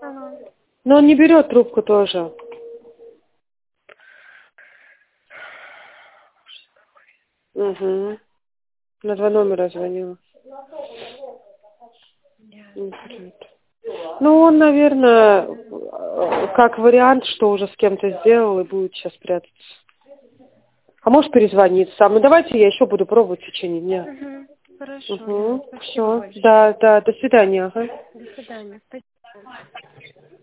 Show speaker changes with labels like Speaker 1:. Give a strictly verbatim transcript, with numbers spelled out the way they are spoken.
Speaker 1: Ага.
Speaker 2: Но он не берет трубку тоже. Угу. На два номера звонила. Не берет. Ну, он, наверное, как вариант, что уже с кем-то сделал и будет сейчас прятаться. А может перезвонить сам. Ну, давайте я еще буду пробовать в течение дня.
Speaker 1: Угу. Хорошо.
Speaker 2: Угу.
Speaker 1: Спасибо
Speaker 2: Все.
Speaker 1: большое.
Speaker 2: Да, да. До свидания. Ага.
Speaker 1: До свидания. Спасибо.